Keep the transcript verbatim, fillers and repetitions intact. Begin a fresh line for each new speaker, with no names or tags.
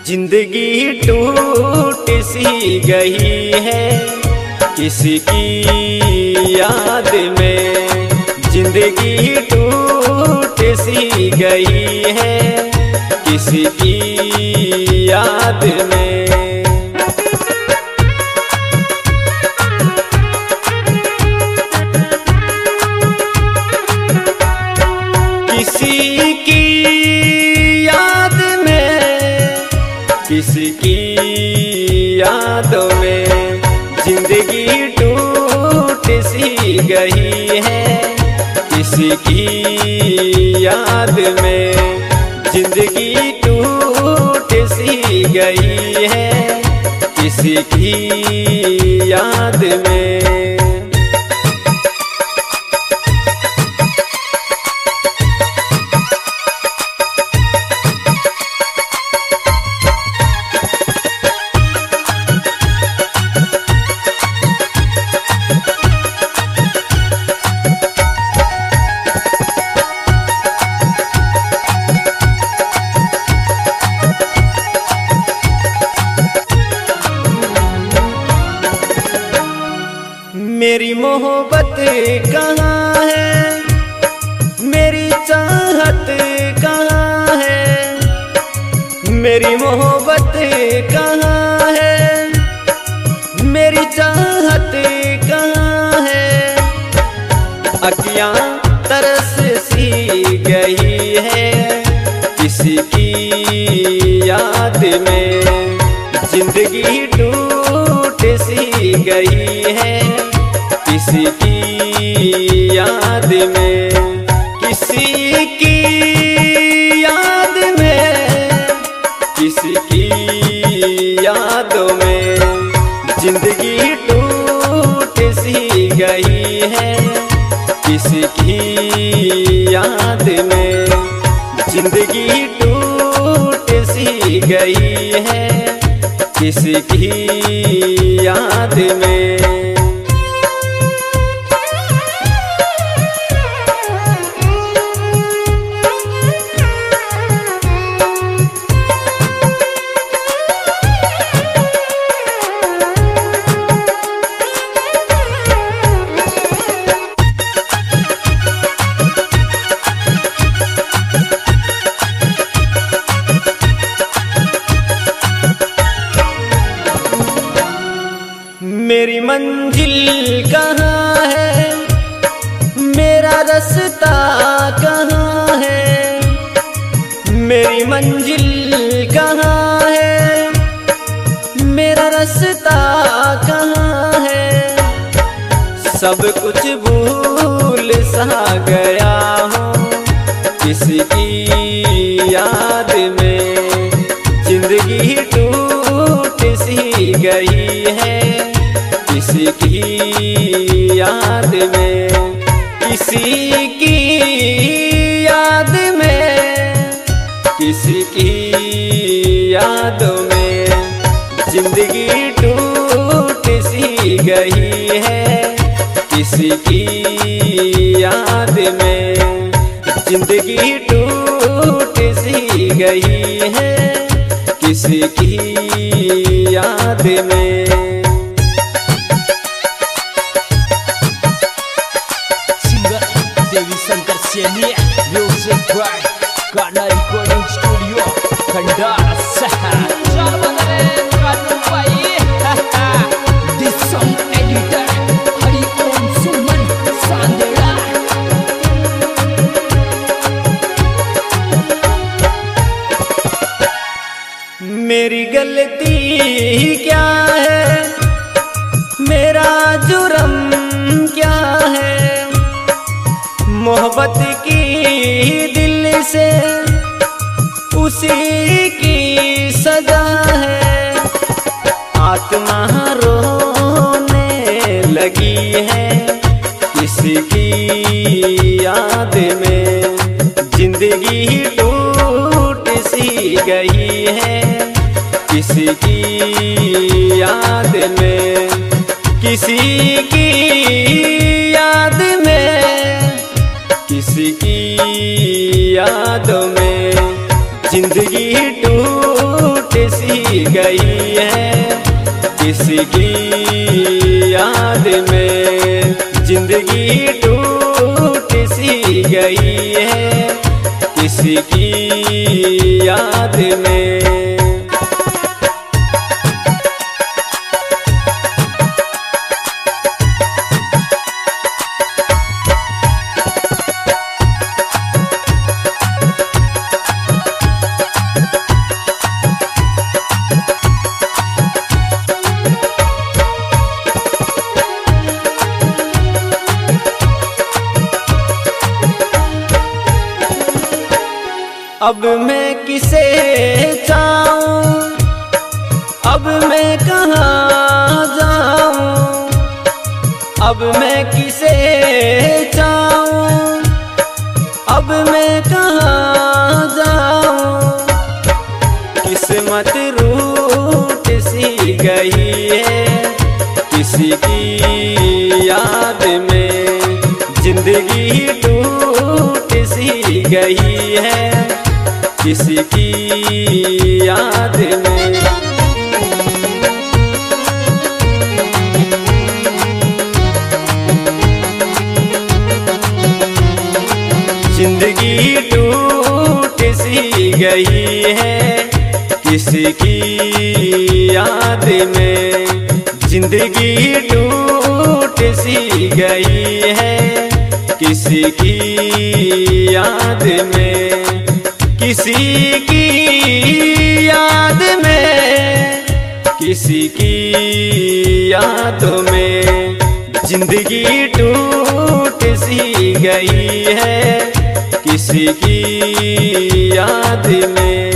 जिंदगी टूट सी गई है किसी की याद में, जिंदगी टूट सी गई है किसी की याद में। किसी की याद में, किसी की यादों में जिंदगी टूट सी गई है किसी की याद में, जिंदगी टूट सी गई है किसी की याद में। मेरी मोहब्बत कहाँ है, मेरी चाहत कहाँ है, मेरी मोहब्बत कहाँ है, मेरी चाहत कहाँ है। अखियाँ तरस सी गई है किसी की याद में, जिंदगी टूट सी गई है किसी की याद में। किसी की याद में, किसी की यादों में जिंदगी टूट सी गई है किसी की याद में, जिंदगी टूट सी गई है किसी की याद में। मेरी मंजिल कहाँ है, मेरा रास्ता कहाँ है, मेरी मंजिल कहाँ है, मेरा रास्ता कहाँ है। सब कुछ भूल सा गया हूँ किसी की याद में, जिंदगी टूट सी गई है किसी की याद में। किसी की याद में, किसी की यादों में जिंदगी टूट सी गई है किसी की याद में, जिंदगी टूट सी गई है किसी की याद में।
Music Cry Karena Recording Studio Kendal Sehat. This song editor Hari Om Suman Sandera.
मेरी गलती क्या है, मेरा जुर्म क्या है, मोहब्बत की दिल से उसी की सजा है। आत्मा रोने लगी है किसी की याद में, जिंदगी टूट सी गई है किसी की याद में। किसी की याद में, किसी की यादों में जिंदगी टूट सी गई है किसकी याद में, जिंदगी टूट सी गई है किसकी याद में। अब मैं किसे चाहूं, अब मैं कहाँ जाऊं, अब मैं किसे चाहूं, अब मैं कहाँ जाऊं। किस्मत रूठ सी गई है किसी की याद में, जिंदगी टूट सी गई है किसकी याद में। जिंदगी टूट सी गई है किसकी याद में, जिंदगी टूट सी गई है किसकी याद में, किसी की याद में, किसी की यादों में जिंदगी टूट सी गई है किसी की याद में।